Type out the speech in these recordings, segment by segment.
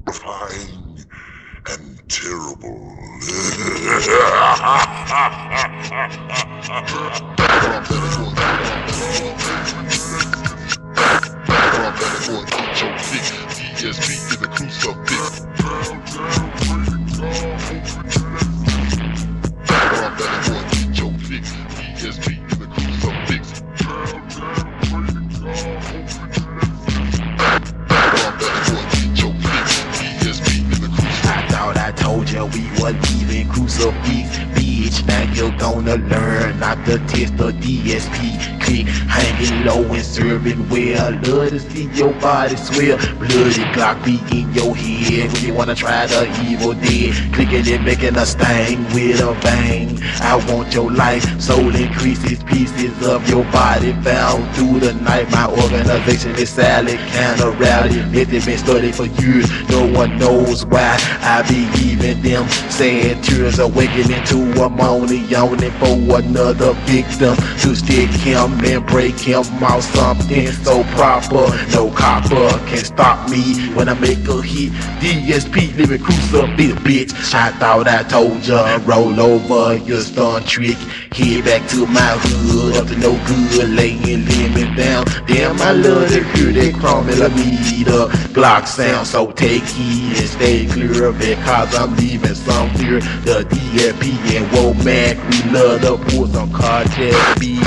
terrifying and terrible. DSP in the crucifix. I thought I told you we were leaving crucifix, bitch. Now you're gonna learn not to test the DSP. Click hanging low and serving well. Love to see your body swell. Bloody Glock be in your head when you wanna try the evil dead. Clicking and making a stain with a bang. I want your life, soul increases, pieces of your body found through the night. My organization is silent, kinda rowdy. It's been studied for years, no one knows why. I be giving them sad tears, awakening to a moaning, yawning for another victim to stick him and break him out. Something so proper, no copper can stop me when I make a hit. DSP living crucifix, bitch. I thought I told ya, roll over your stunt trick. Head back to my hood, up to no good, laying limit down. Damn, I love to hear that chrome millimeter Glock sound, so take heed and stay clear because I'm leaving some clear. The DSP and Womack, we love to pull some cartel beats.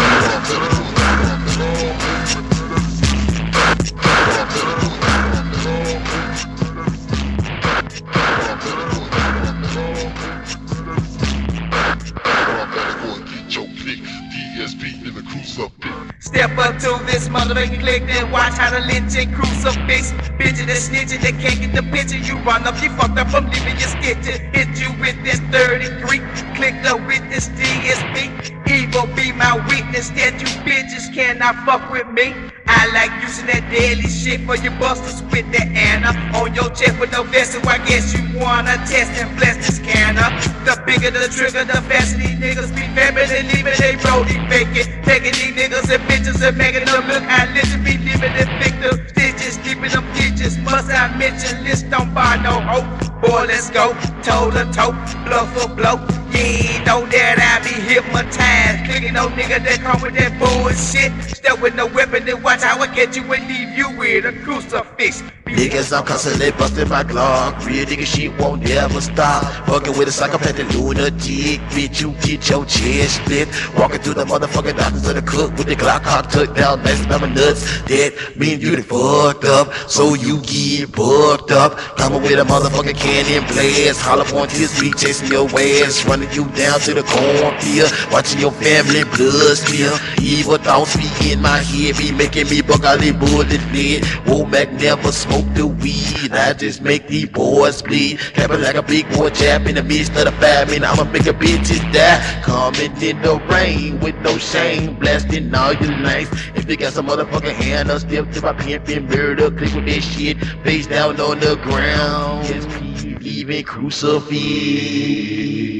Step up to this motherfucking click, then watch how the lynching crucifix. Bitches that snitching, they can't get the picture. You run up, you fucked up, I'm leaving you stitching. Hit you with this 33, click the witness DSP. Evil be my witness that you bitches cannot fuck with me. I like using that deadly shit for your busters with that Anna on your chest with no vest, so I guess you wanna test and bless this scanner. The bigger the trigger, the faster these niggas be vamping and leaving they roadie faking. Taking these niggas and bitches and making them look how legend be leaving the victim. Stitches, keeping them ditches. Must I mention, list don't buy no hope. Boy, let's go, toe to toe, blow for blow. Yeah, know that I be hypnotized. Clicking no nigga that come with that bullshit. Step with no weapon, then watch how I get you and leave you with a crucifix. Niggas, I'm constantly busting my Glock. Real nigga shit won't never stop. Fucking with a psychopathic lunatic, bitch, you get your chest split. Walking through the motherfucking doctors of the cook with the Glock cock tucked down, nice my nuts. That mean you done fucked up, so you get bucked up. Coming with a motherfucking cannon blast, hollow point this beat, chasing your ass, running you down to the cornfield, watching your family blood spill. Evil thoughts be in my head, be making me buck all these bullet lead. Womack never smoke the weed, I just make these boys bleed. Happen like a big boy jab in the midst of the famine. I'ma make a bitches die. Coming in the rain with no shame, blasting all your lanes. If you got some motherfucking hand up, step to my pimpin' murder, click with this shit, face down on the ground. Just keep leaving crucifix.